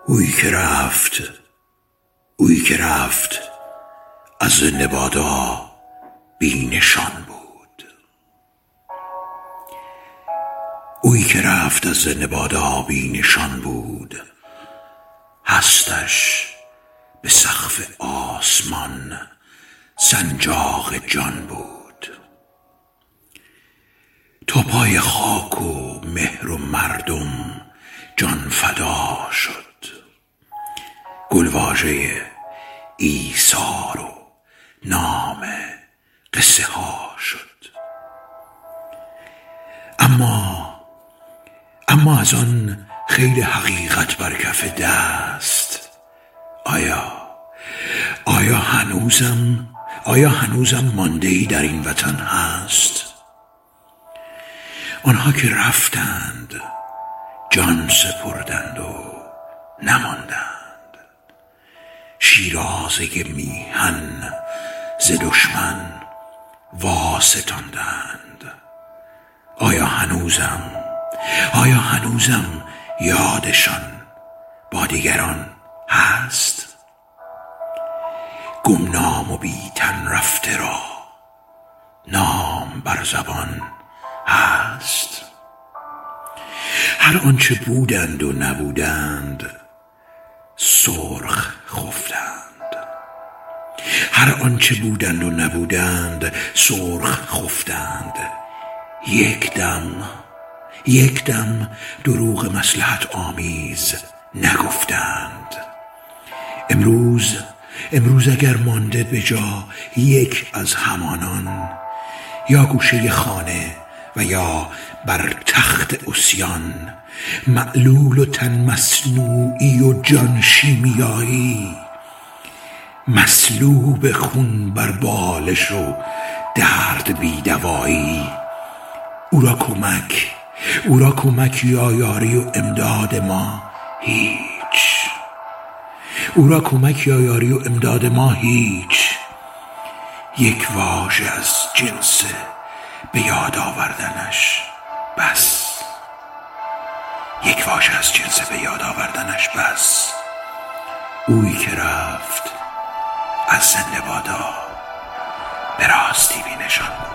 اویی که رفت از زنده بادا بی نشان بود. اویی که رفت از زنده بادا بی نشان بود، هستش به سقف آسمان سنجاق جان بود. تا پای خاک و مهر و مردم جان فدا شد، گلواژه ایثار و نام قصه ها شد. اما از آن خیل حقیقت بر کف دست، آیا هنوزم مانده ای در این وطن هست؟ آنها که رفتند جان سپردند و نماندند، شیرازه میهن ز دشمن واستاندند. آیا هنوزم یادشان با دیگران هست؟ گمنام و بی تن رفته را نام بر زبان هست؟ هر آنچه بودند و نبودند سرخ خفتند، هر آنچه بودند و نبودند سرخ خفتند. یک دم دروغ مصلحت آمیز نگفتند. امروز اگر مانده به جا یک از همانان، یا گوشه خانه و یا بر تخت عصیان، معلول و تن مصنوعی و جان شیمیایی، مسلوب خون بر بالش و درد بی دوایی، او را کمک یا یاری و امداد ما هیچ. او را کمک یا یاری و امداد ما هیچ. یک واژه از جنس به یاد آوردنش بس، یک واژه از جنس به یاد آوردنش بس. اویی که رفت از زنده بادا به راستی بی نشان بود.